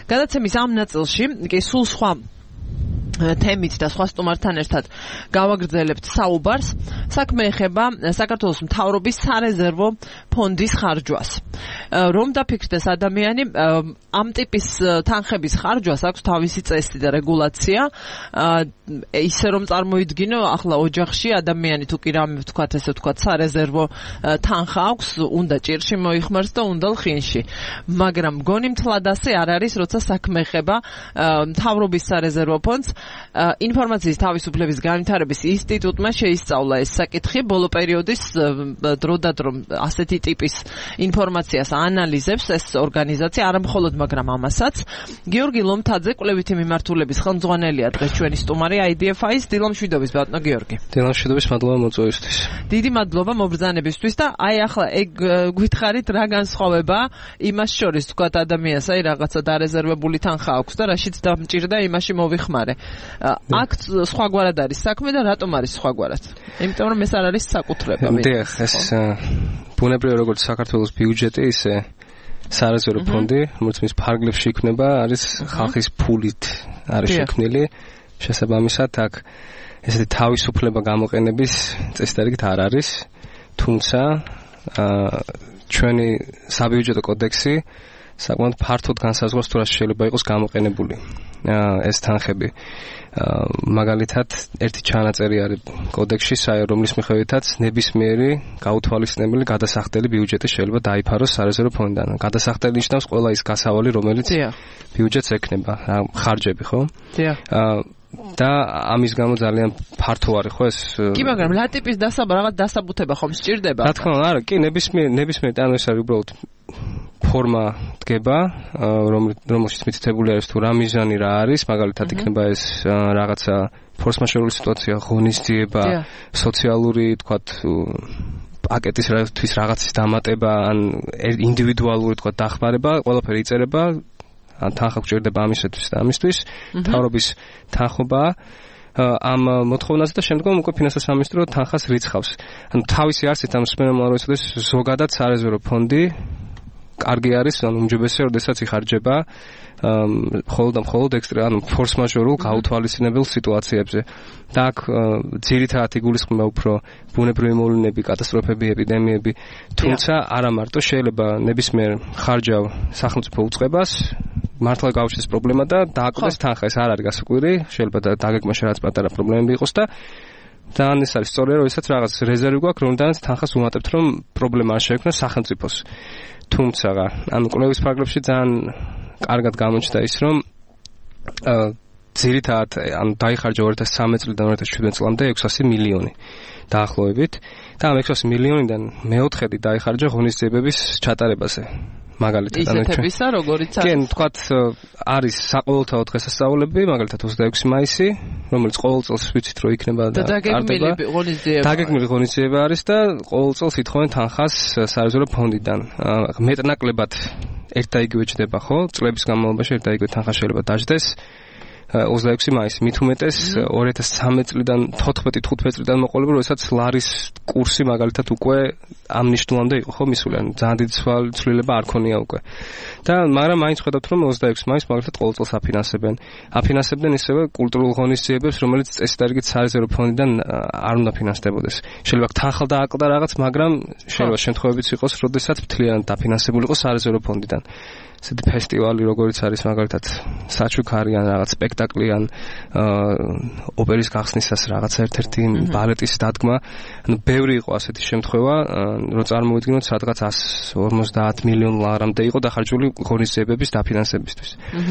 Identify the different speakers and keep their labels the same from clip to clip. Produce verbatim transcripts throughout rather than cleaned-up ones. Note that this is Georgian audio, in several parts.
Speaker 1: გადაცემის ამ ნაწილში კი სულ სხვა თემით და სხვა სტუმართან ერთად გავაგრძელებთ საუბარს. საქმე ეხება საქართველოს მთავრობის სარეზერვო ფონდის ხარჯვას. რომ დაფიქრდეს ადამიანი, ამ ტიპის თანხების ხარჯვას აქვს თავისი წესი და რეგულაცია. ისე რომ წარმოიდგინო, ახლა ოჯახში ადამიანი თუ კი რამე ვთქვათ, ესე ვთქვათ, სარეზერვო თანხა აქვს, უნდა ჭირში მოიხმარს და უნდა ლხინში. მაგრამ მგონი მთლად ასე არ არის, როცა საქმე ეხება მთავრობის სარეზერვო ფონდს. ინფორმაციის თავისუფლების განვითარების ინსტიტუტმა შეისწავლა ეს საკითხი ბოლო პერიოდის დროდადრო ასეთი ტიპის ინფორმაციას ანალიზებს ეს ორგანიზაცია, არა მხოლოდ, მაგრამ ამასაც. გიორგი ლომთაძე, კვლევითი მიმართულების ხელმძღვანელია დღეს ჩვენი სტუმარი აი დი ეფ აის. დილამშვიდობის ბატონო გიორგი.
Speaker 2: დილამშვიდობის, მადლობა მოწვევისთვის.
Speaker 1: დიდი მადლობა მობრძანებისთვის და აი ახლა ეგ გითხარით რა განსხვავება იმას შორის, თქვათ ადამიანს აი რაღაცა დარეზერვებული თანხა აქვს და რაშიც დამჭირდა იმაში მოვიხმარე. აქ სხვაგვარად არის საქმე და რატომ არის სხვაგვარად? იმიტომ რომ ეს არ არის საკუთრება.
Speaker 2: დიახ, ეს ბუნებრივია როგორც საქართველოს ბიუჯეტი, ისე სარეზერვო ფონდი, რომელიც მის ფარგლებში იქნება, არის ხალხის ფულით არის შექმნილი. შესაბამისად, აქ ესეთი თავისუფლება გამოყენების წესდარიგით არ არის, თუმცა ჩვენი საბიუჯეტო კოდექსი საკმაოდ ფართოდ განსაზღვრავს თუ რა შეიძლება იყოს გამოყენებული ეს თანხები. მაგალითად, ერთი ჩანაწერი არის კოდექსში, რომლის მიხედვითაც ნებისმიერი გაუთვალისწინებელი გადასახდელი ბიუჯეტი შეიძლება დაიფაროს სარეზერვო ფონდიდან. გადასახდელი ნიშნავს ყველა ის გასავალი, რომელიც ბიუჯეტს ექნება, ხარჯები, ხო?
Speaker 1: დიახ.
Speaker 2: და ამის გამო ძალიან ფართო არის ხო ეს?
Speaker 1: კი, მაგრამ რა ტიპის დასაბა, რაღაც დასაბუთება ხომ სჭირდება?
Speaker 2: რა თქმა უნდა, არა, კი, ნებისმიერ ნებისმიერ ანუ ეს არის უბრალოდ ფორმა დგება, რომელშიც მითითებული არის თუ რა მიზანი რა არის, მაგალითად იქნება ეს რაღაცა ფორსმაჟორული სიტუაცია, ღონისძიება, სოციალური, თქვათ, პაკეტის თვის რაღაცის დამატება, ან ინდივიდუალური, თქვათ, დახმარება, ყველაფერი იწერება, ან თანხა გჭირდება ამისათვის და ამისთვის, მთავრობის თანხობა ამ მოთხოვნაზე და შემდგომ უკვე ფინანსთა სამინისტრო თანხას რიცხავს. ანუ თავისი არსით ამ სპეციფიკურ როდესაც ზოგადად სარეზერვო ფონდი კარგი არის, ანუ უმჯობესია, როდესაც იხარჯება მხოლოდ და მხოლოდ ექსტრა, ანუ ფორსმაჟორულ გაუთვალისწინებელ სიტუაციებზე. და აქ ძირითადად იგულისხმება უფრო ბუნებრივი მოვლენები, კატასტროფები, ეპიდემიები, თუმცა არა მარტო შეიძლება ნებისმიერ ხარჯავ სახელმწიფო უწყებას მართლა გავუშვეს პრობლემა და დააკვდეს თანხა. ეს არ არის გასაკვირი, შეიძლება დაგეგმაში რაც პატარა პრობლემები იყოს და და ეს არის სწორია, როდესაც რაღაც რეზერვი გვაქვს, რომლიდანაც თანხას ვუმატებთ, რომ პრობლემა არ შეექმნას სახელმწიფოს. თუმცა, ანუ კვლევის ფარგლებში ძალიან კარგად გამოჩნდა ის, რომ ძირითადად ანუ დაიხარჯა ორი ათას სამი წლიდან ორი ათას შვიდმეტ წლამდე ექვსასი მილიონი დაახლოებით და ამ ექვსასი მილიონიდან მეოთხედი დაიხარჯა ღონისძიებების ჩატარებაზე. მაგალითად,
Speaker 1: ისეთებისა, როგორიც
Speaker 2: არის. კი, თქვათ, არის საყოველთაო დღესასწაულები, მაგალითად ოცდაექვსი მაისი, რომელიც ყოველ წელს ვიცით, რომ იქნება და
Speaker 1: დაგეგმილი ღონისძიება.
Speaker 2: დაგეგმილი ღონისძიება არის და ყოველ წელს ითხოვენ თანხას სარეზერვო ფონდიდან. მეტნაკლებად ერთ და იგივე ჩდება, ხო? წლების განმავლობაში ერთ და იგივე თანხა შეიძლება დაждდეს. ოცდაექვსი მაისი, მით უმეტეს ორი ათას სამი წლიდან თოთხმეტი თხუთმეტი წლიდან მოყოლებული, როდესაც ლარის კურსი მაგალითად უკვე ამ ნიშნულამდე იყო, ხო, მისული, ან ძალიან დიდი ცვლილება არ ქონია უკვე. და მაგრამ მაინც ხედავთ, რომ ოცდაექვსი მაისს მაგალითად ყოველ წელს აფინანსებენ. აფინანსებდნენ ისევე კულტურულ ღონისძიებებს, რომელიც წესდარიგით სარეზერვო ფონდიდან არ უნდა ფინანსდებოდეს. შეიძლება თანხა დააკლდა რაღაც, მაგრამ შეიძლება შემთხვევებიც იყოს, როდესაც მთლიანად დაფინანსებული იყოს სარეზერვო ფონდიდან. ესეთი ფესტივალი, როგორც არის მაგალითად საჩუქარი ან რაღაც სპექტაკლი ან ოპერის გახსნისას რაღაც ერთ-ერთი ბალეტის დადგმა, ანუ ბევრი იყო ასეთი შემთხვევა, რომ წარმოვიდგინოთ სადღაც εκατს ორმოცდაათ მილიონ ლარამდე იყო დახარჯული ღონისძიებების დაფინანსებისთვის.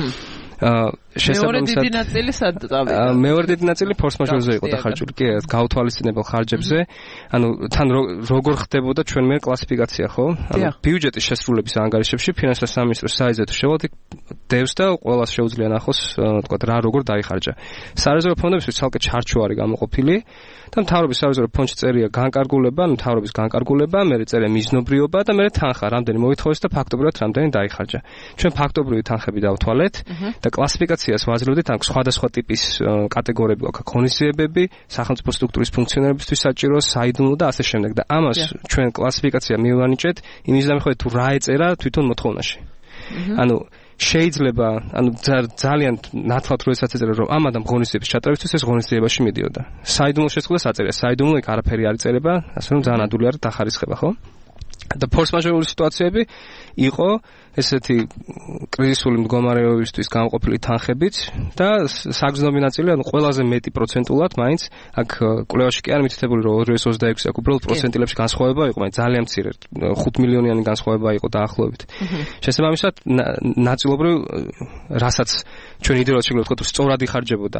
Speaker 1: მეორე დიდი ნაწილი სად წავიდა?
Speaker 2: მეორე დიდი ნაწილი ფორსმაჟორზე იყო დახარჯული, კი, გაუთვალისწინებელ ხარჯებზე. ანუ თან როგორ ხდებოდა ჩვენ მე კლასიფიკაცია, ხო? ანუ ბიუჯეტის შესრულების ანგარიშებში ფინანსთა სამინისტროს საიტზე თუ შევდით, დევს და ყველას შეუძლია ნახოს, თქვა რა როგორ დაიხარჯა. სარეზერვო ფონდებისთვის ცალკე ჩარჩო არის გამოყოფილი და მთავრობის სარეზერვო ფონდში წერია განკარგულება, ანუ მთავრობის განკარგულება, მერე წერია მიზნობრიობა და მერე თანხა, რამდენი მოითხოვეს და ფაქტობრივად რამდენი დაიხარჯა. ჩვენ ფაქტობრივი თანხები დავთვალეთ და კლასიფიკაციას ვაძლევდით, ან სხვადასხვა ტიპის კატეგორიები გვაქვს, ღონისძიებები, სახელმწიფო სტრუქტურის ფუნქციონირებისთვის საჭირო, საიდუმლო და ასე შემდეგ. და ამას ჩვენ კლასიფიკაცია მივანიჭეთ იმის დამხმარებით თუ რა ეწერა თვითონ მოთხოვნაში. ანუ შეიძლება, ანუ ძალიან ნათლად როდესაც ეწერა რომ ამ адам ღონისძიების ჩატარებისთვის ეს ღონისძიებაში მიდიოდა. საიდუმლო შეწყვილას აწერია, საიდუმლო იქ არაფერი არ იწერება, ასე რომ ძალიან ადვილი არის დახარისხება, ხო? და ფორს მაჟორული სიტუაციები იყო ესეთი კრიზისული მდგომარეობისთვის განყოფილი თანხებით და საგრძნობი ნაწილი, ანუ ყველაზე მეტი პროცენტულად მაინც აქ კვლევაში კი არ მითითებული რომ ორი ათას ოცდაექვსი აქ უბრალოდ პროცენტილებში განსხვავება იყო, მაგრამ ძალიან მცირე ხუთ მილიონიანი განსხვავება იყო დაახლოებით. შესაბამისად ნაწილობრივ რასაც ჩვენ იდეალურად შეგვიძლია ვთქვათ სწორად იხარჯებოდა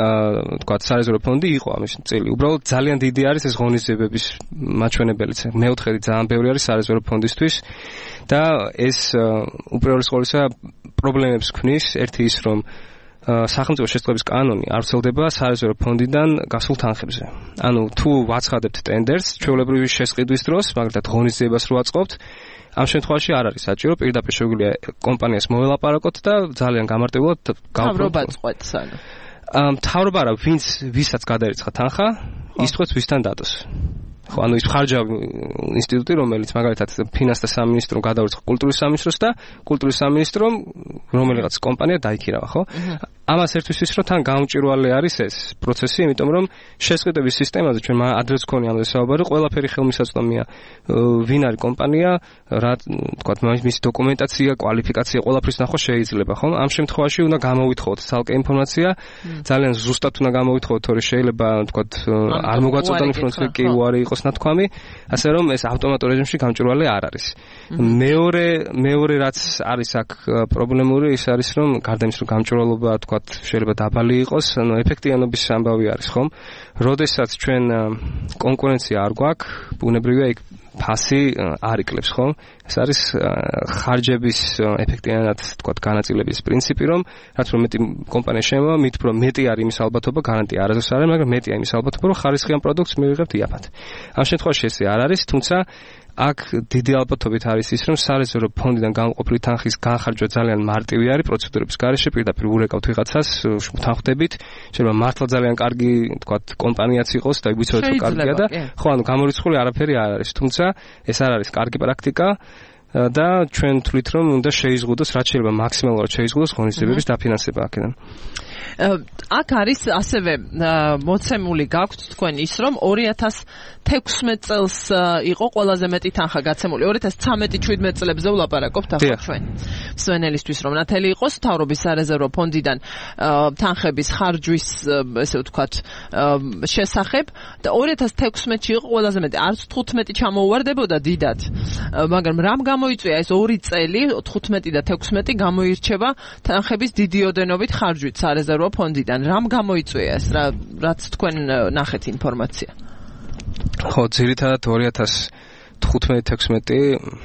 Speaker 2: აა ვთქვათ სარეზერვო ფონდი იყო ამის წილი. უბრალოდ ძალიან დიდი არის ეს ღონისძიებების მაჩვენებელიც. მეოთხედი ძალიან ბევრი არის სარეზერვო ფონდისთვის და ეს უპირველეს ყოვლისა პრობლემებს ქმნის. ერთი ის რომ სახელმწიფო შესწავლების კანონი არ ვრცელდება სარეზერვო ფონდიდან გასულ თანხებზე. ანუ თუ ვაცხადებთ ტენდერს ჩვეულებრივი შესყიდვის დროს, მაგალითად ღონისძიებას რო აწყობთ, ამ შემთხვევაში არ არის საჭირო, პირდაპირ შეგვიძლია კომპანიას მოველაპარაკოთ და ძალიან გამარტივულად
Speaker 1: გავფრთხილოთ. თავრობა წყვეტს ანუ.
Speaker 2: მთავრობა რა, ვინც ვისაც გადაერიცხა თანხა, ის თქოს ვისთან დადოს. ხო, ანუ ის ხარჯავი ინსტიტუტი, რომელიც მაგალითად ფინანსთა სამინისტრომ გადაურიცხა კულტურის სამინისტროს და კულტურის სამინისტრომ რომელიღაც კომპანია დაიქირავა, ხო? ამას ერთისთვის რომ თან გაუმჭირვალე არის ეს პროცესი, იმიტომ რომ შესყიდვების სისტემაზე ჩვენ ადრეც გქონია ამაზე საუბარი, ყველაფერი ხელმისაწვდომია. ვინ არის კომპანია, რა თქვათ, მისი დოკუმენტაცია, კვალიფიკაცია, ყველაფრის ნახვა შეიძლება, ხო? ამ შემთხვევაში უნდა გამოვითხოვოთ ცალკე ინფორმაცია, ძალიან ზუსტად უნდა გამოვითხოვოთ, თორე შეიძლება თქვათ არ მოგვაწოდონ ინფორმაცია კი უარი იყოს ნათქვამი, ასე რომ ეს ავტომატურ რეჟიმში გამჭვირვალე არ არის. მეორე მეორე რაც არის აქ პრობლემური ის არის რომ გარდა იმის რომ გამჭვირვალობა თქვათ შეიძლება დაბალი იყოს, ანუ ეფექტიანობის ამბავი არის, ხომ? როდესაც ჩვენ კონკურენცია არ გვაქვს, ბუნებრივია იქ ფასი არ იკლებს, ხო? ეს არის ხარჯების ეფექტიანად თქვათ განაწილების პრინციპი, რომ რაც რომ მეტი კომპანია შემოვა, მით უფრო მეტი არის იმის ალბათობა, გარანტია არასდროს არ არის, მაგრამ მეტია იმის ალბათობა, რომ ხარისხიან პროდუქტს მივიღებთ იაფად. ამ შემთხვევაში ესე არ არის, თუმცა აქ დიდი ალბათობით არის ის, რომ სარეზერვო ფონდიდან განყოფილი თანხის განხარჯვა ძალიან მარტივი არის პროცედურების გარეშე, პირდაპირ ურეკავთ ვიღაცას, თანხდებით, შეიძლება მართლა ძალიან კარგი, თქვათ, კომპანიაც იყოს და ვიცოდეთ რომ კარგია და ხო, ანუ გამორიცხული არაფერი არ არის, თუმცა ეს არ არის კარგი პრაქტიკა და ჩვენ თვლით რომ უნდა შეიზღუდოს, რაც შეიძლება მაქსიმალურად შეიზღუდოს ღონისძიებების დაფინანსება აქედან.
Speaker 1: აქ არის ასევე მოცემული გაქვთ თქვენ ის რომ ორი ათას თექვსმეტ წელს იყო ყველაზე მეტი თანხა გაცემული. ორი ათას ცხრამეტ შვიდმეტ წლებზე ვლაპარაკობთ ახლა ჩვენ. მსვენელისთვის რომ ნათელი იყოს მთავრობის სარეზერვო ფონდიდან თანხების ხარჯვის ესე ვთქვათ შესახებ და ორი ათას თექვსმეტში იყო ყველაზე მეტი. არც თხუთმეტი ჩამოუვარდებოდა დიდად. მაგრამ რამ გამოიწვია ეს ორი წელი თხუთმეტი და თექვსმეტი გამოირჩევა თანხების დიდი ოდენობით ხარჯვით სარეზერვო ფონდიდან. რამ გამოიწვია ეს, რაც თქვენ ნახეთ ინფორმაცია?
Speaker 2: ხო, ძირითადად ორი ათას თხუთმეტი თექვსმეტი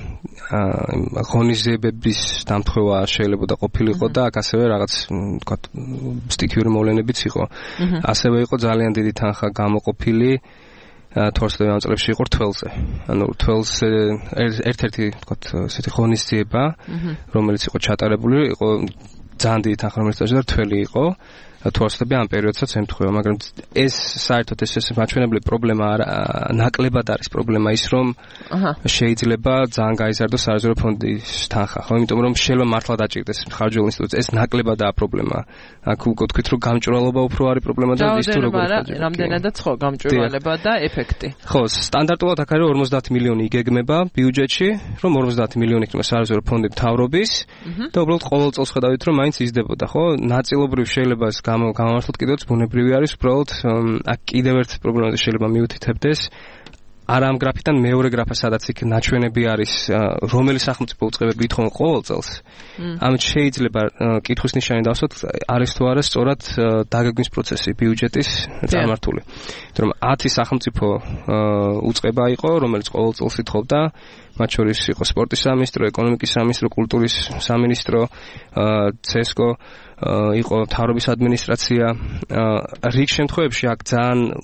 Speaker 2: ღონისძიებების დამთხევა შეიძლება და ყოფილიყო და აქ ასევე რაღაც ვთქვათ სტიქიური მოვლენებიც იყო. ასევე იყო ძალიან დიდი თანხა გამოყოფილი თორსტევან ამ წლებში იყო რთველზე. ანუ რთველზე ერთ-ერთი ვთქვათ ესეთი ღონისძიება, რომელიც იყო ჩატარებული, იყო ძალიან დიდი თანხა, რომელიც და რთველი იყო. თორსტები ამ პერიოდსაც ემთხვევა, მაგრამ ეს საერთოდ ეს ეს მაჩვენებელი პრობლემა არ ნაკლებად არის პრობლემა ის რომ შეიძლება ძალიან გაიზარდოს სარეზერვო ფონდის თანხა, ხო? იმიტომ რომ შეიძლება მართლა დაჭირდეს ხარჯულ ინსტიტუტს, ეს ნაკლებადაა პრობლემა. აქ უკვე თქვით რომ გამჭვირვალობა უფრო არის პრობლემა და ის თუ როგორ ხარჯდება.
Speaker 1: რამდენადაც ხო გამჭვირვალება და ეფექტი.
Speaker 2: ხო, სტანდარტულად აქ არის ორმოცდაათი მილიონი იგეგმება ბიუჯეტში, რომ ორმოცდაათი მილიონი იქნება სარეზერვო ფონდი მთავრობის და უბრალოდ ყოველ წელს ხედავით რომ მაინც იზრდებოდა, ხო? ნაწილობრივ შეიძლება ეს გამომართლოთ კიდევაც ბუნებრივი არის, უბრალოდ აქ კიდევ ერთ პრობლემაზე შეიძლება მიუთითებდეს. არა ამ გრაფიდან მეორე გრაფა, სადაც იქ ნაჩვენები არის, რომელი სახელმწიფო უწყებები ითხოვენ ყოველ წელს. ამით შეიძლება კითხვის ნიშანი დავსვათ, არის თუ არა სწორად დაგეგმვის პროცესი ბიუჯეტის წარმართული. იმიტომ რომ ათი სახელმწიფო უწყება იყო, რომელიც ყოველ წელს ითხოვდა, მათ შორის იყო სპორტის სამინისტრო, ეკონომიკის სამინისტრო, კულტურის სამინისტრო, ცესკო, იყო მთავრობის ადმინისტრაცია. რიგ შემთხვევებში აქ ძალიან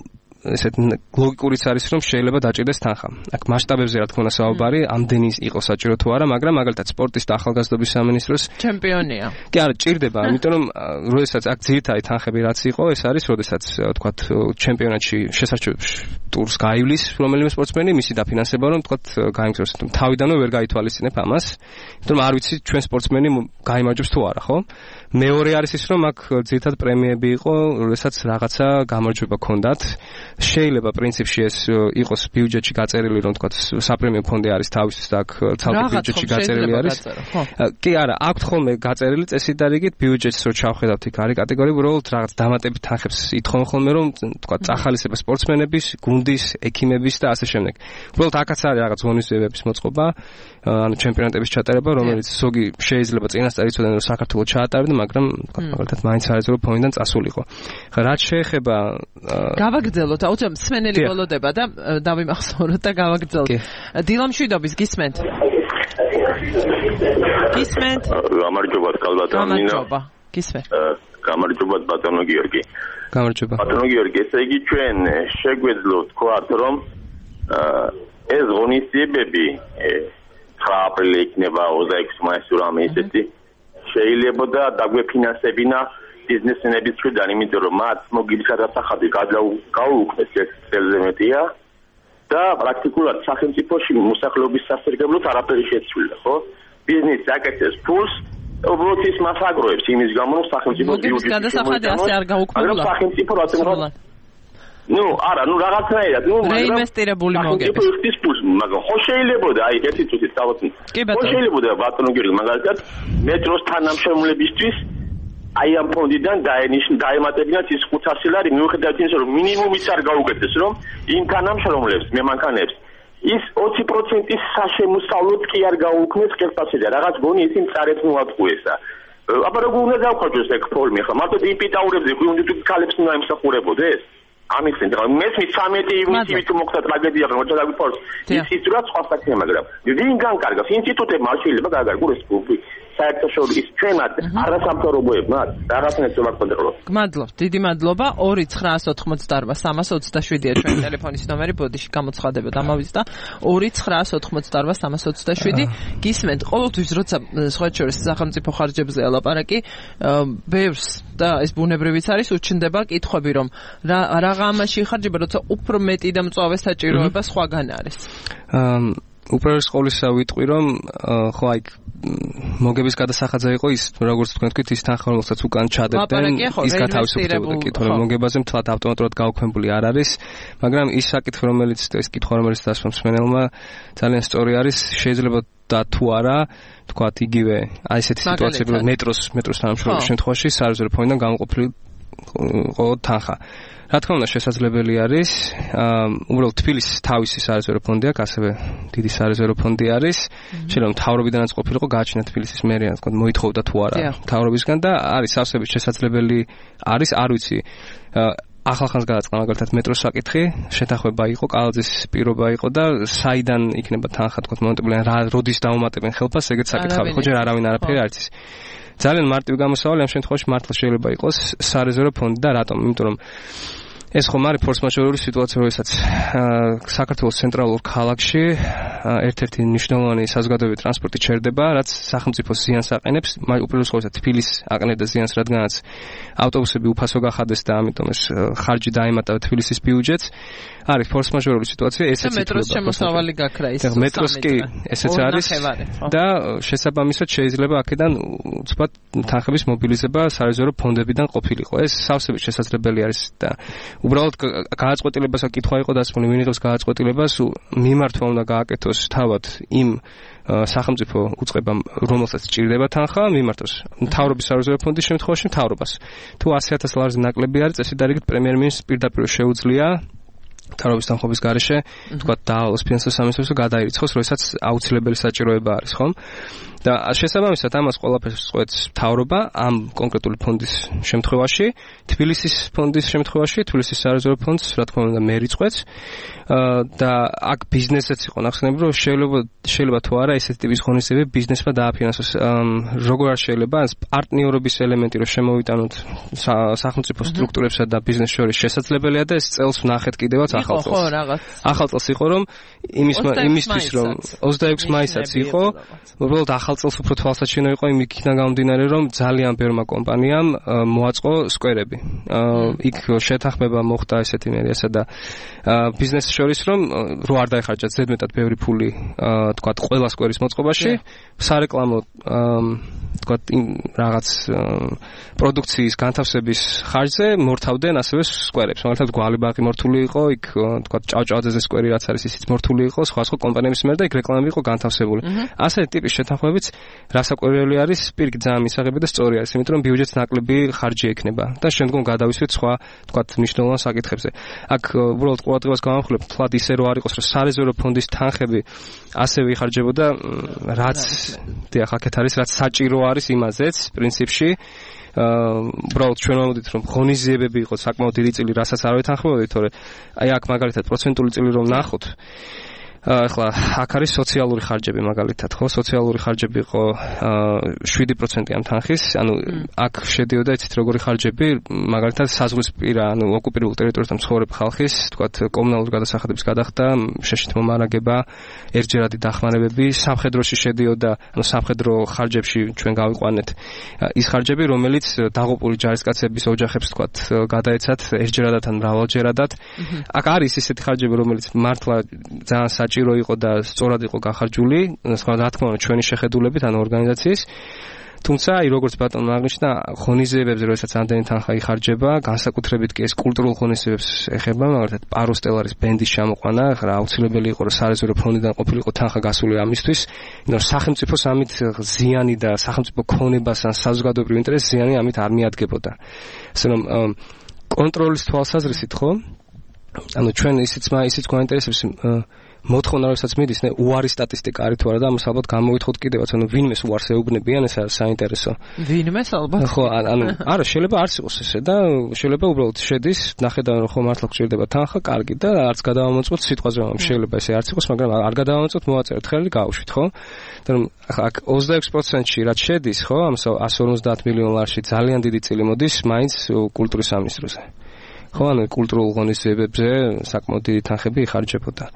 Speaker 2: ესეთ ლოგიკურიც არის რომ შეიძლება დაჭირდეს თანხა. აქ მასშტაბებზე რა თქმა უნდა საუბარი, ამდენი იყო საჭირო თუ არა, მაგრამ მაგალითად სპორტის და ახალგაზრდობის სამინისტროს
Speaker 1: ჩემპიონია.
Speaker 2: კი არა, ჭირდება, იმიტომ რომ როდესაც აქ ძირითადი თანხები რაც იყო, ეს არის როდესაც თქვათ ჩემპიონატში შესაძლოა ტურს გაივლის რომელიმე სპორტსმენი, მისი დაფინანსება რომ თქვათ გაიმგზავროს. თავიდანვე ვერ გაითვალისწინებ ამას, იმიტომ რომ არ ვიცი ჩვენ სპორტსმენი გაიმარჯვებს თუ არა, ხო? მეორე არის ის რომ აქ ძირითადად პრემიები იყო, როდესაც რაღაცა გამარჯვება ჰქონდათ. შეიძლება პრინციპში ეს იყოს ბიუჯეტში გაწერილი, რომ თქვათ საპრემიო ფონდი არის თავისთვის და აქ ცალკე ბიუჯეტში გაწერილი არის. კი არა, აქვთ ხოლმე გაწერილი წესით და რიგით ბიუჯეტს რო ჩავხედავთ იქ არის კატეგორია, უბრალოდ რაღაც დამატებით თანხებს ითხოვენ ხოლმე, რომ თქვათ წახალისება სპორტსმენების, გუნდის, ექიმების და ასე შემდეგ. უბრალოდ აქაც არის რაღაც ღონისძიებების მოწყობა, ანუ ჩემპიონატების ჩატარება, რომელიც ზოგი შეიძლება წინასწარ იცოდნენ, რომ საქართველოს ჩაატარებდა, მაგრამ თქვათ მაგალითად მაინც არეზერვო ფონდიდან წასულიყო. ხა რაც შეეხება
Speaker 1: გავაგრძელოთ, აუცილებლად მსმენელი ბოლოდება და დავიმახსოვროთ და გავაგრძელოთ. დილა მშვიდობის გისმენთ? გისმენთ?
Speaker 3: გამარჯობა, კალბატონო ნინო.
Speaker 1: გამარჯობა. გისმენთ.
Speaker 3: გამარჯობა ბატონო გიორგი.
Speaker 2: გამარჯობა.
Speaker 3: ბატონო გიორგი, ესე იგი ჩვენ შეგვეძლო თქვათ, რომ ეს ღონისძიებები ცხრა აპრილი იქნება ოცდაექვსი მაისს რამე ისეთი შეიძლება და დაგვეფინანსებინა ბიზნესმენების მხრიდან, იმიტომ რომ მათ მოგიბის გადასახადი გაუუქმეს ეს წელზე მეტია და პრაქტიკულად სახელმწიფოში მოსახლეობის სასარგებლოდ არაფერი შეცვლილა, ხო? ბიზნესი აკეთებს ფულს, უბრალოდ ის მას აგროვებს იმის გამო, რომ სახელმწიფო
Speaker 1: მოგიბის გადასახადი ასე არ გაუქმებულა.
Speaker 3: მაგრამ სახელმწიფო რატომ ნუ არა, ნუ რაღაცნაირად, ნუ
Speaker 1: რეინვესტირებული მოგების.
Speaker 3: ის ფულს, მაგრამ ხო შეიძლებოდა, აი ერთი წუთით დავთ. ხო შეიძლებოდა ბატონო გიორგი, მაგალითად მეტროს თანამშრომლებისთვის აი ამ ფონდიდან დაენიშნ დაემატებინათ ის ხუთასი ლარი, მიუხედავად იმისა, რომ მინიმუმიც არ გაუკეთეს, რომ იმ თანამშრომლებს, მემანქანებს ის ოცი პროცენტის საშემოსავლოდ კი არ გაუქმეს ხელფასზე. რაღაც გონი ისინი წარებს მოატყუესა. აბა როგორ უნდა დავხარჯოს ეგ ფორმი ხა? მარტო დიპიტაურებზე კი უნდა თუ ქალებს უნდა იმსახურებოდეს? ამიხსენ და მესმის სამეტი ივნისი თუ მოხდა ტრაგედია, რომ მოჭა დაგვიფორს. ის ის რა სხვა საქმეა, მაგრამ ვინ განკარგავს ინსტიტუტებმა არ შეიძლება გააგარგოს გუნდი. საერთაშორისო ჩვენად არასამთავრობოებმა რაღაცნაირად ვაკონტროლოთ.
Speaker 1: გმადლობთ, დიდი მადლობა. ორი ცხრაასი ოცდაოთხმოცდაარბა სამას ოცდაშვიდია ჩვენი ტელეფონის ნომერი, ბოდიში გამოცხადება დამავის და ორი ცხრაასი ოცდაოთხმოცდაარბა სამას ოცდაშვიდი. გისმენთ, ყოველთვის როცა სხვა შორის სახელმწიფო ხარჯებზე ელაპარაკი, ბევრს და ეს ბუნებრივიც არის, უჩნდება კითხვები, რომ რა რაღა ამაში ხარჯება, როცა უფრო მეტი და მწვავე საჭიროება სხვაგან არის.
Speaker 2: უპირველეს ყოვლისა ვიტყვი, რომ ხო აი მოგების გადასახადზე იყო ის, როგორც თქვენ თქვით, ის თანხა, რომელსაც უკან ჩადებდნენ, ის გათავისუფლებოდა კითხვა, რომ მოგებაზე მთლად ავტომატურად გაუქმებული არ არის, მაგრამ ის საკითხი, რომელიც ეს კითხვა, რომელიც დასვა მსმენელმა, ძალიან სწორი არის, შეიძლება და თუ არა, თქვათ იგივე, აი ესეთი სიტუაციები, რომ მეტროს მეტროს თანამშრომლობის შემთხვევაში სარეზერვო ფონდიდან გამოყოფილი ყო თანხა. რა თქმა უნდა შესაძლებელი არის, უბრალოდ თბილისის თავისი სარეზერვო ფონდი აქვს, ასევე დიდი სარეზერვო ფონდი არის. შეიძლება მთავრობიდანაც ყოფილიყო, გააჩინა თბილისის მერია, თქო, მოითხოვდა თუ არა მთავრობისგან და არის სავსებით შესაძლებელი არის, არ ვიცი. ახალხანს გადაწყდა მაგალითად მეტროს საკითხი, შეთანხმება იყო, კალაძის პირობა იყო და საიდან იქნება თანხა, თქო, მომენტობლიან რა როდის დაუმატებენ ხელფასს, ეგეც საკითხავი, ხო, ჯერ არავინ არაფერი არ იცის. ძალიან მარტივი გამოსავალი ამ შემთხვევაში მართლა შეიძლება იყოს სარეზერვო ფონდი და რატომ? იმიტომ რომ ეს ხომ არის ფორს-მაჟორული სიტუაცია, როდესაც საქართველოს ცენტრალურ ქალაქში ერთ-ერთი მნიშვნელოვანი საზოგადოებრივი ტრანსპორტი ჩერდება, რაც სახელმწიფოს ზიანს აყენებს, უპირველეს ყოვლისა თბილისს აყენებდა ზიანს, რადგანაც ავტობუსები უფასო გახადეს და ამიტომ ეს ხარჯი დაემატა თბილისის ბიუჯეტს. არის ფორს-მაჟორული სიტუაცია, ესეც
Speaker 1: ითვლება. მეტროს შემოსავალი გაქრა ის.
Speaker 2: მეტროს კი ესეც არის და შესაბამისად შეიძლება აქედან უცბად თანხების მობილიზება სარეზერვო ფონდებიდან ყოფილიყო. ეს სავსებით შესაძლებელი არის და უბრალოდ გააწყვეტილებას აკითხვა იყო დასმული, ვინ იღებს გააწყვეტილებას, მიმართვა უნდა გააკეთოს თავად იმ სახელმწიფო უწყებამ, რომელსაც ჭირდება თანხა, მიმართოს მთავრობის სარეზერვო ფონდის შემთხვევაში მთავრობას. თუ ასი ათას ლარზე ნაკლები არის, წესით და რიგით პრემიერ-მინისტრს პირდაპირ შეუძლია მთავრობის თანხმობის გარეშე, თქვა დაავალოს ფინანსთა სამინისტროს და გადაირიცხოს, როდესაც აუცილებელი საჭიროება არის, ხომ? და შესაბამისად ამას ყველაფერს წყვეტს მთავრობა ამ კონკრეტული ფონდის შემთხვევაში, თბილისის ფონდის შემთხვევაში, თბილისის სარეზერვო ფონდს, რა თქმა უნდა, მე რიცხვეთს და აქ ბიზნესიც იყო ნახსენები, რომ შეიძლება შეიძლება თუ არა ესეთი ტიპის ღონისძიებები ბიზნესმა დააფინანსოს. როგორ არ შეიძლება ეს პარტნიორობის ელემენტი რომ შემოვიტანოთ სახელმწიფო სტრუქტურებსა და ბიზნეს შორის შესაძლებელია და ეს წელს ვნახეთ კიდევაც ახალ წელს.
Speaker 1: ხო, რაღაც.
Speaker 2: ახალ წელს იყო რომ იმის იმისთვის რომ ოცდაექვსი მაისსაც იყო, უბრალოდ ახალ წელს უფრო თვალსაჩინო იყო იმიქიდან გამომდინარე რომ ძალიან ბევრმა კომპანიამ მოაწყო სკვერები. იქ შეთანხმება მოხდა ესეთი მერიასა და ბიზნეს შორის რომ რო არ დაეხარჯათ ზედმეტად ბევრი ფული თქვათ ყველა სკვერის მოწყობაში, სარეკლამო თქვათ რაღაც პროდუქციის განთავსების ხარჯზე მორთავდნენ ასევე სკვერებს. მაგალითად გვალიბაღი მორთული იყო, იქ თქვათ ჭავჭავაძეზე სკვერი რაც არის ისიც მორთული იყო, სხვა სხვა კომპანიების მიერ და იქ რეკლამები იყო განთავსებული. ასეთი ტიპის შეთანხმებიც რასაკვირველი არის, პირიქით ძალიან მისაღები და სწორი არის, იმიტომ რომ ბიუჯეტს ნაკლები ხარჯი ექნება და შემდგომ გადავისვით სხვა თქვათ მნიშვნელოვან საკითხებზე. აქ უბრალოდ ყურადღებას გავამხვილებ, თლად ისე რო არ იყოს, რომ სარეზერვო ფონდის თანხები ასევე იხარჯებოდა, რაც დიახ, აქეთ არის, რაც საჭირო არის იმაზეც პრინციპში. უბრალოდ ჩვენ ვამოდით რომ ღონისძიებები იყოს საკმაოდ დიდი წილი, რასაც არ ვეთანხმებოდით, თორე აი აქ მაგალითად პროცენტული წილი რომ ნახოთ, ახლა აქ არის სოციალური ხარჯები მაგალითად, ხო? სოციალური ხარჯები იყო შვიდი პროცენტი ამ თანხის, ანუ აქ შედიოდა იცით როგორი ხარჯები, მაგალითად საზღვრისპირა, ანუ ოკუპირებულ ტერიტორიასთან მცხოვრებ ხალხის, თქვათ კომუნალური გადასახადების გადახდა, შეშით მომარაგება, ერთჯერადი დახმარებები, სამხედროში შედიოდა, ანუ სამხედრო ხარჯებში ჩვენ გავიყვანეთ ის ხარჯები, რომელიც დაღუპული ჯარისკაცების ოჯახებს თქვათ გადაეცათ ერთჯერადად ან მრავალჯერადად. აქ არის ისეთი ხარჯები, რომელიც მართლა ძალიან საჭირო იყო და სწორად იყო გახარჯული, რა თქმა უნდა ჩვენი შეხედულებით ან ორგანიზაციის. თუმცა, აი როგორც ბატონმა აღნიშნა, ღონისძიებებზე როდესაც ამდენი თანხა იხარჯება, განსაკუთრებით კი ეს კულტურულ ღონისძიებებს ეხება, მაგალითად პაროსტელარის ბენდის ჩამოყვანა, რა აუცილებელი იყო, რომ სარეზერვო ფონდიდან ყოფილიყო თანხა გასული ამისთვის, იმიტომ რომ სახელმწიფოს ამით ზიანი და სახელმწიფო ქონებას ან საზოგადოებრივ ინტერესს ზიანი ამით არ მიადგებოდა. ასე რომ კონტროლის თვალსაზრისით, ხო? ანუ ჩვენ ისიც ისიც გვაინტერესებს მოთხოვნა როდესაც მიდის, ნე უარი სტატისტიკა არის თუ არა და ამას ალბათ გამოვითხოვთ კიდევაც, ანუ ვინმეს უარს ეუბნებიან, ეს არის საინტერესო.
Speaker 1: ვინმეს ალბათ?
Speaker 2: ხო, ანუ არა, შეიძლება არც იყოს ესე და შეიძლება უბრალოდ შედის, ნახედავენ რომ ხო მართლა გჭირდება თანხა, კარგი და არც გადავამოწმოთ სიტყვაზე, რომ შეიძლება ესე არც იყოს, მაგრამ არ გადავამოწმოთ, მოვაწერეთ ხელი, გავუშვით, ხო? და აქ ოცდაექვსი პროცენტში რაც შედის, ხო, ამ ას ორმოცდაათ მილიონ ლარში ძალიან დიდი წილი მოდის მაინც კულტურის სამინისტროზე. ხო, ანუ კულტურულ ღონისძიებებზე საკმაოდ დიდი თანხები იხარჯებოდა.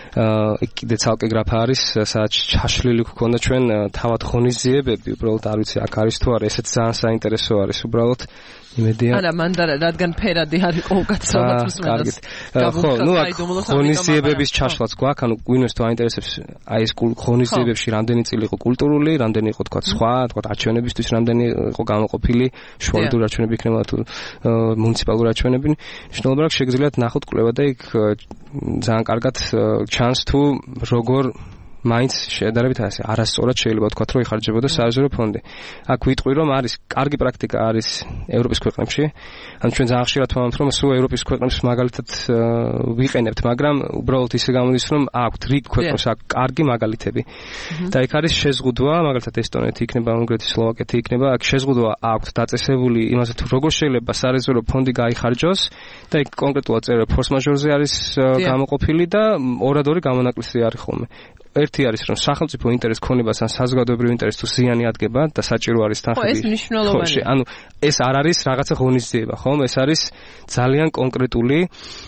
Speaker 2: აა კიდე ცალკე გრაფა არის, სადაც ჩაშლილი გქონდა ჩვენ თავად ღონისძიებები, უბრალოდ არ ვიცი აქ არის თუ არა, ესეც ძალიან საინტერესო არის უბრალოდ. იმედია.
Speaker 1: არა, მანდარა რადგან ფერადი არის ყოველგაცრუად
Speaker 2: კარგით. ხო, ну აქ ღონისძიებების ჩაშლაც გვაქვს, ანუ გვინოს თუ აინტერესებს აი ეს ღონისძიებებში რამდენი წილი იყო კულტურული, რამდენი იყო თქვა სხვა, თქვა არჩევნებისთვის რამდენი იყო გამოყოფილი, შუალედური არჩევნები იქნება თუ მუნიციპალური არჩევნები. მნიშვნელობა აქვს შეგიძლიათ ნახოთ კვლევა და იქ ძალიან კარგად ჩანს თუ როგორ მაინც შედარებით ასე არასწორად შეიძლება თქვა რომ იხარჯებოდა სარეზერვო ფონდი. აქ ვიტყვი რომ არის კარგი პრაქტიკა არის ევროპის ქვეყნებში. ანუ ჩვენ ძალიან ხშირად ვამბობთ რომ სულ ევროპის ქვეყნებს მაგალითად ვიყენებთ, მაგრამ უბრალოდ ისე გამოდის რომ აქვთ რიგ ქვეყნებს აქვს კარგი მაგალითები. და იქ არის შეზღუდვა, მაგალითად ესტონეთი იქნება, უნგრეთი, სლოვაკეთი იქნება, აქ შეზღუდვა აქვს დაწესებული იმაზე თუ როგორ შეიძლება სარეზერვო ფონდი გაიხარჯოს და იქ კონკრეტულად წერა ფორს მაჟორზე არის გამოყოფილი და ორადორი გამონაკლისი არის ხოლმე. ერთი არის რომ სახელმწიფო ინტერესს ქონებას ან საზოგადოებრივ ინტერესს თუ ზიანი ადგება და საჭირო არის თანხები.
Speaker 1: ხო, ეს მნიშვნელოვანია.
Speaker 2: ანუ ეს არ არის რაღაცა ღონისძიება, ხომ? ეს არის ძალიან კონკრეტული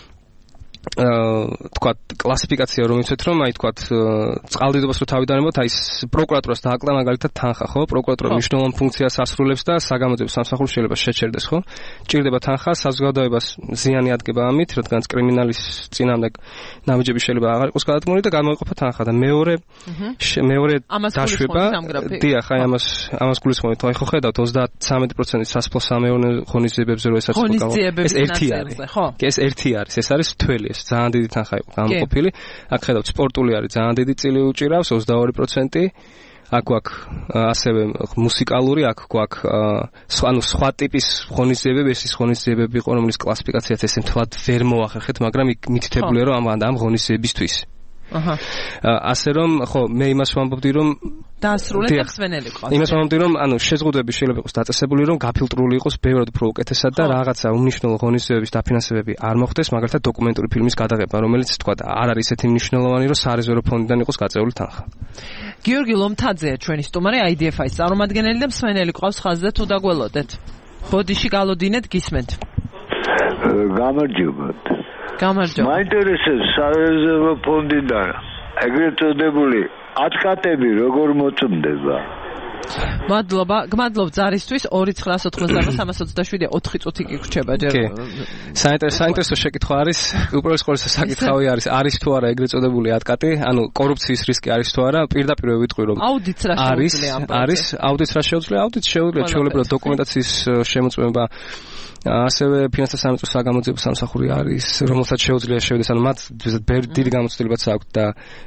Speaker 2: აა თქვა კლასიფიკაცია რომ იცით რომ აი თქვა წყალდიდობას რო თავიდანებოთ აი პროკურატურას დააკლა მაგალითად თანხა, ხო? პროკურატურა მნიშვნელოვან ფუნქციას ასრულებს და საგამოძიებო სამსახურში შეიძლება შეჩერდეს, ხო? ჭირდება თანხა, საზოგადოებას ზიანი ადგება ამით, რადგან კრიმინალის წინამდებ ნაბიჯები შეიძლება აღარ იყოს გადადგმული და გამოიყოფა თანხა და მეორე მეორე დაშვება დიახ, აი ამას ამას გულისხმობთ, აი ხო ხედავთ ოცდათრამეტი პროცენტი სასოფლო სამეურნეო ღონისძიებებზე რო ესაც იყო
Speaker 1: ეს
Speaker 2: ერთი არის, ხო? ეს ერთი არის, ეს არის თველი. ეს ძალიან დიდი თანხა იყო გამოყოფილი. აქ ხედავთ სპორტული არის ძალიან დიდი წილი უჭირავს ოცდაორი პროცენტი. აქ გვაქვს ასევე მუსიკალური, აქ გვაქვს ანუ სხვა ტიპის ღონისძიებები, ეს ღონისძიებები იყო, რომლის კლასიფიკაციაც ესე მთლად ვერ მოახერხეთ, მაგრამ იქ მითითებულია რომ ამ ამ ღონისძიებისთვის.
Speaker 1: აჰა.
Speaker 2: ასე რომ ხო, მე იმას ვამბობდი რომ
Speaker 1: დაასრულეთ და მსვენელი ყავს.
Speaker 2: იმას ვამბობდი რომ ანუ შეზღუდვები შეიძლება იყოს დაწესებული რომ გაფილტრული იყოს ბევრად უფრო უკეთესად და რაღაცა უმნიშვნელო ღონისძიებების დაფინანსებები არ მოხდეს, მაგალითად დოკუმენტური ფილმის გადაღება, რომელიც თქვა არ არის ისეთი მნიშვნელოვანი, რომ სარეზერვო ფონდიდან იყოს გაწეული თანხა.
Speaker 1: გიორგი ლომთაძეა ჩვენი სტუმარი აი დი ეფ აის წარმომადგენელი და მსვენელი ყავს ხაზზე თუ დაგველოდეთ. ბოდიში გალოდინეთ გისმენთ.
Speaker 4: გამარჯობათ.
Speaker 1: გამარჯობა.
Speaker 4: მაინტერესებს სარეზერვო ფონდიდან ეგრეთ წოდებული ათკატები როგორ მოწმდება?
Speaker 1: მადლობა, გმადლობ ზარისთვის ორი ცხრაას ოთხმოცდაოთხ სამას ოცდაშვიდი ოთხი წუთი გიგვჩება ჯერ.
Speaker 2: საინტერესო საინტერესო შეკითხვა არის, უპირველეს ყოვლისა საკითხავი არის, არის თუ არა ეგრეთ წოდებული ათკატი, ანუ კორუფციის რისკი არის თუ არა, პირდაპირ ვიტყვი რომ
Speaker 1: აუდიტს რა შეუძლია ამ პროცესს.
Speaker 2: არის, აუდიტს რა შეუძლია, აუდიტს შეუძლია ჩვეულებრივად დოკუმენტაციის შემოწმება. ასევე ფინანსთა სამინისტროს საგამოძიებო სამსახური არის, რომელსაც შეუძლია შევიდეს, ანუ მათ დიდი გამოცდილებაც აქვთ და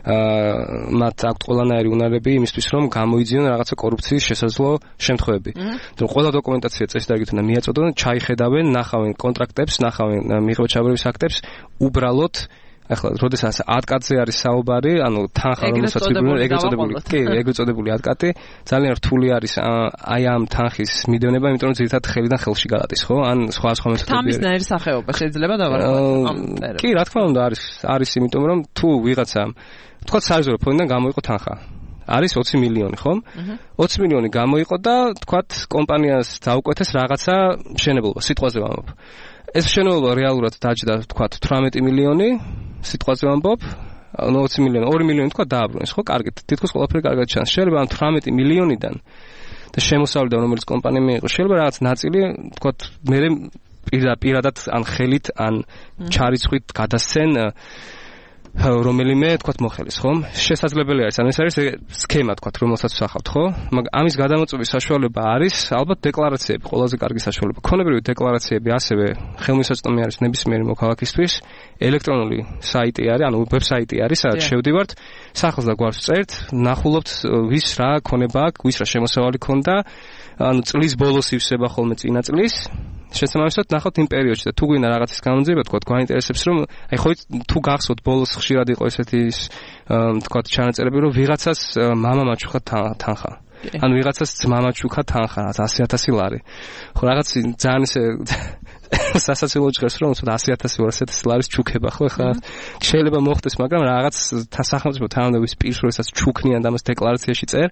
Speaker 2: მათ აქვთ ყველანაირი უნარები იმისთვის, რომ გამოიძიონ რაღაცა კორუფციის შესაძლო შემთხვევები. რომ ყველა დოკუმენტაცია წესდარგით უნდა მიაწოდონ, ჩაიხედავენ, ნახავენ კონტრაქტებს, ნახავენ მიღება-ჩაბარების აქტებს, უბრალოდ ახლა, როდესაც ათკატზე არის საუბარი, ანუ თანხა რომელსაც მიგონია, ეგრეთ წოდებული, კი, ეგრეთ წოდებული ათკატი, ძალიან რთული არის აი ამ თანხის მიდევნება, იმიტომ რომ ძირითადად ხელიდან ხელში გადადის, ხო? ან სხვა სხვა მეთოდები.
Speaker 1: თამისნაირი სახეობა შეიძლება დავარქვათ ამ წერილს.
Speaker 2: კი, რა თქმა უნდა, არის, არის იმიტომ რომ თუ ვიღაცამ, თქვა სარეზერვო ფონდიდან გამოიყო თანხა. არის ოცი მილიონი, ხომ? ოცი მილიონი გამოიყო და თქვათ კომპანიას დაუკვეთეს რაღაცა მშენებლობა, სიტყვაზე ვამბობ. ეს მშენებლობა რეალურად დაჯდა, თქვათ თვრამეტი მილიონი, სიტყვაზე ვამბობ, ანუ ოცი მილიონი, ორი მილიონი თქვა დააბრუნეს, ხო? კარგით, თითქოს ყველაფერი კარგად ჩანს. შეიძლება ამ თვრამეტი მილიონიდან და შემოსავლიდან, რომელიც კომპანია მიიღო, შეიძლება რაღაც ნაწილი, თქვათ, მე პირადად ან ხელით, ან ჩარიცხვით გადასცენ რომელიმე თქვათ მოხელის, ხო? შესაძლებელი არის, ანუ ეს არის სქემა, თქვათ, რომელსაც ვსახავთ, ხო? მაგრამ ამის გადამოწმების საშუალება არის, ალბათ დეკლარაციები, ყველაზე კარგი საშუალება. ქონებრივი დეკლარაციები ასევე ხელმისაწვდომი არის ნებისმიერი მოქალაქისთვის. ელექტრონული საიტი არის, ანუ ვებსაიტი არის, სადაც შევდივართ, სახელს და გვარს წერთ, ნახულობთ ვის რა ქონება აქვს, ვის რა შემოსავალი ქონდა, ანუ წლის ბოლოს ივსება ხოლმე წინა წლის. შესაბამისად ნახავთ იმ პერიოდში და თუ გვინდა რაღაცის გამოძიება, თქვა, გვაინტერესებს რომ აი ხო თუ გახსოვთ ბოლოს ხშირად იყო ესეთი თქვა ჩანაწერები, რომ ვიღაცას მამა მაჩუქა თანხა. ანუ ვიღაცას ძმა მაჩუქა თანხა, ასი ათასი ლარი. ხო რაღაც ძალიან ესე სასაცილო ჭრეს რომ ასი ათასი ორ ასი ათასი ლარის ჩუქება, ხო ხა შეიძლება მოხდეს, მაგრამ რაღაც სახელმწიფო თანამდებობის პირს როდესაც ჩუქნიან და ამას დეკლარაციაში წერ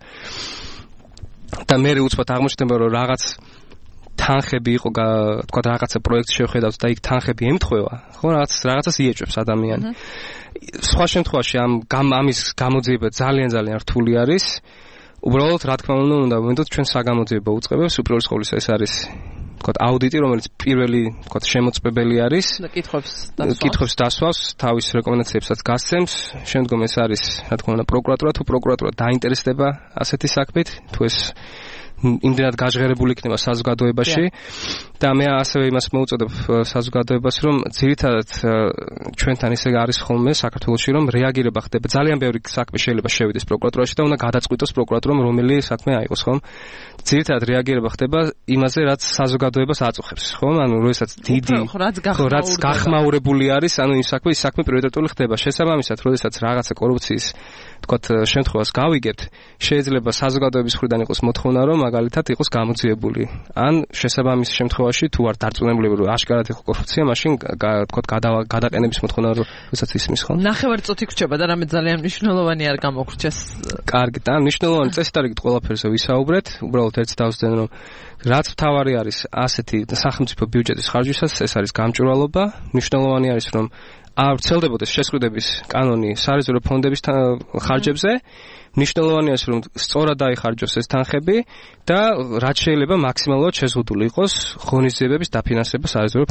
Speaker 2: და მე უცბად აღმოჩნდება რომ რაღაც თანხები იყო, თქვა რაღაცა პროექტს შევხედავთ და იქ თანხები ემთხვევა, ხო, რაღაც რაღაცას იეჭვებს ადამიანი. სხვა შემთხვევაში ამ ამის გამოძიება ძალიან ძალიან რთული არის. უბრალოდ რა თქმა უნდა, უნდა ვინდოთ ჩვენ საგამოძიებო უწყებებს, უპირველეს ყოვლისა ეს არის თქვა აუდიტი, რომელიც პირველი თქვა შემოწმებელი არის
Speaker 1: და კითხვებს დასვავს.
Speaker 2: კითხვებს დასვავს, თავის რეკომენდაციებსაც გასცემს. შემდგომ ეს არის, რა თქმა უნდა, პროკურატურა, თუ პროკურატურა დაინტერესდება ასეთი საქმით, თუ ეს იმდენად გაჟღერებული იქნება საზოგადოებაში და მე ასევე იმას მოუწოდებ საზოგადოებას, რომ ძირითადად ჩვენთან ისე არის ხოლმე საქართველოში, რომ რეაგირება ხდება. ძალიან ბევრი საქმე შეიძლება შევიდეს პროკურატურაში და უნდა გადაწყვიტოს პროკურატურამ რომელი საქმე აიღოს, ხომ? ძირითადად რეაგირება ხდება იმაზე, რაც საზოგადოებას აწუხებს, ხომ? ანუ როდესაც დიდი რაც გახმაურებული არის, ანუ იმ საქმე, ის საქმე პრიორიტეტული ხდება. შესაბამისად, როდესაც რაღაცა კორუფციის თქვათ შემთხვევას გავიგებთ, შეიძლება საზოგადოების მხრიდან იყოს მოთხოვნა, რომ მაგალითად იყოს გამოძიებული. ან შესაბამის შემთხვევაში თუ არ დარწმუნებული რომ აშკარად იყო კორუფცია, მაშინ თქვათ გადაყენების მოთხოვნა როდესაც ისმის, ხო?
Speaker 1: ნახევარი წუთი გრჩება და რამე ძალიან მნიშვნელოვანი არ გამოგრჩეს.
Speaker 2: კარგი, და მნიშვნელოვანი წესდარიგით ყველაფერზე ვისაუბრეთ, უბრალოდ ერთ დავსდენ რომ რაც მთავარი არის ასეთი სახელმწიფო ბიუჯეტის ხარჯვისას, ეს არის გამჭვირვალობა. მნიშვნელოვანი არის რომ არ ვრცელდებოდეს შესყიდვების კანონი სარეზერვო ფონდების ხარჯებზე. მნიშვნელოვანია ის რომ სწორად დაიხარჯოს ეს თანხები და რაც შეიძლება მაქსიმალურად შეზღუდული იყოს ღონისძიებების დაფინანსება სარეზერვო